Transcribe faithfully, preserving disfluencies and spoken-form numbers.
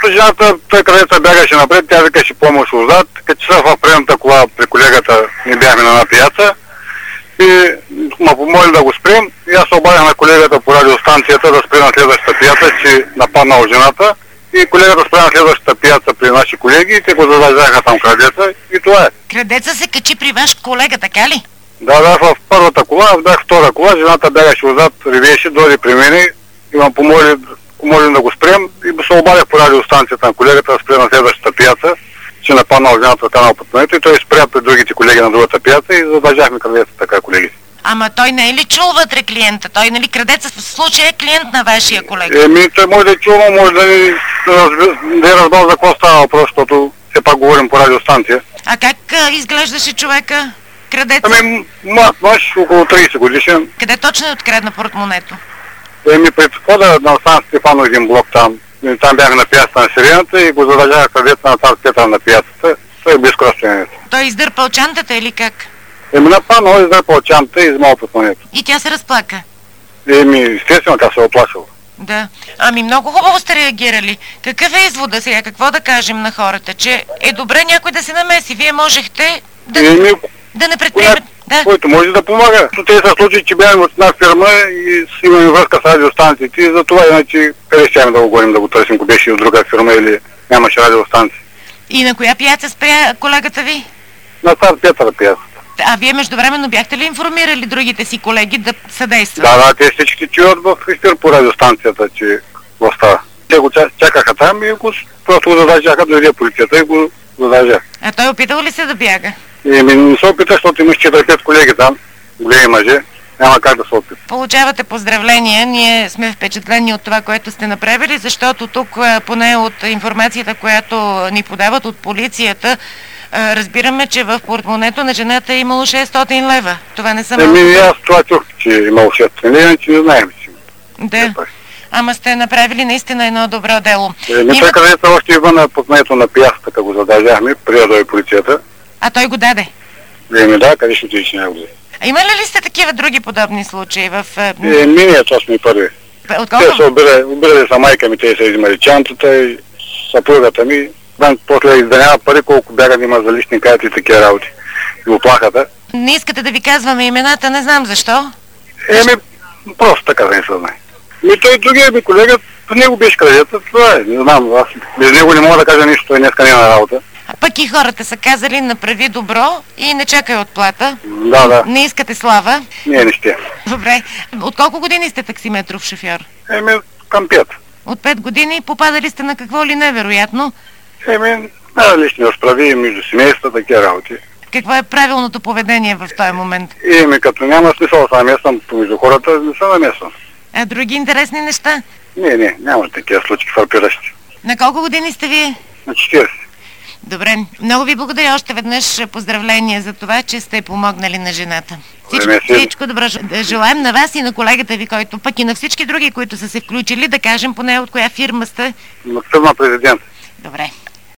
жената, той където бягаше напред, тя викаше помощ отзад, като че са в предната кола при колегата, не бяхме на една пияца и ме помоли да го спрем и аз се обадих на колегата по радиостанцията да спре на следващата пияца, че нападнал жената и колегата спре на следващата пияца при наши колеги и те го задържаха там крадеца и това е. Крадеца се качи при ваш колега, така ли? Да, да, в първата кола, аз бях втора кола, жената бягаше отзад, ревеше, дойде при мене и ме помоли, помоли да го спрем и се обадих по радиостанцията на колегата да спре на следващата пияца, че нападнал жената канал пътмането и той спря при другите колеги на другата пияца и задържахме крадеца така, колеги. Ама той не е ли чул вътре клиента? Той, нали, крадеца в случая е клиент на вашия колега? Еми, той може да е чул, но може да не да е разбрал за какво става въпрос, защото все пак говорим по радиостанция. А как а, изглеждаше човека? Крадеца? Ами, млад мъж, около трийсет годишен. Къде точно е открадна портмонето? Еми, пред входа на Сан Стефано един блок там. Там бяха на пияцата на Сирената и го задържаха крадеца на тази петър на пияцата. Той е близко разстоянието. Той издърпал чантата или как? Еми, нападнал, издърпал чантата и измал портмонето. И тя се разплака? Еми, естествено, тя се е оплашила. Да. Ами много хубаво сте реагирали. Какъв е извода сега? Какво да кажем на хората? Че е добре някой да се намеси. Вие можехте да, Еми, да не предприемете... Да. Който може да помага. Те са случаи, че бяхме от една фирма и имаме връзка с радиостанциите и за това иначе къде ще да го гоним да го търсим, ако беше и от друга фирма или нямаше радиостанция. И на коя пияца спря колегата ви? На Цар Петър пияца. А вие междувременно бяхте ли информирали другите си колеги да съдействат? Да, да, те всички чуят в ефир по радиостанцията, че го става. Те го чакаха там и го, просто го задържаха, дойде полицията и го задържаха. А той опитал ли се да бяга? Еми, не се опита, защото имаш четири-пет колеги там, големи мъже, няма как да се опита. Получавате поздравления, ние сме впечатлени от това, което сте направили, защото тук, поне от информацията, която ни подават от полицията, разбираме, че в портмонето на жената е имало шестстотин лева. Това не са малко. Еми, аз това чух, че е имало шестстотин лева, че не знаем. Да. Ама сте направили наистина едно добро дело. Еми, той където още и вън на портмонето на пияцата, като го задържахме, преди да дойде полицията. А той го даде? Еми да, къде ще отидеш не го взе. А има ли сте такива други подобни случаи в... Еми, ние, това сме и първи. Отколко? Те са обирали, обирали са майка ми, те са измали чантата и съпругата ми. После изданява пари, колко бяга има за лични карти и такива работи. И оплахата. Не искате да ви казваме имената, не знам защо. Еми, просто така да не се знае. Ми той другия ми колега, по него беше крадеца, това е, не знам, аз без него не мога да кажа нищо, той днеска не е на работа. А пък и хората са казали, направи добро и не чакай отплата. Да, да. Не искате слава. Не, не ще. Добре. От колко години сте таксиметров шофьор? Еми, към пет. От пет години попадали сте на какво ли невероятно? Еми, на лични разправи между семейства, такива работи. Какво е правилното поведение в този момент? Еми, като няма смисъл да се намесвам помежду хората, не се намесвам. А други интересни неща? Не, не, няма такива случаи фарпиращи. На колко години сте вие? На четирийсет. Добре. Много ви благодаря още веднъж. Поздравления за това, че сте помогнали на жената. Всичко, всичко добро желаем на вас и на колегата ви, който пък и на всички други, които са се включили, да кажем поне от коя фирма сте. На фирма Президент. Добре.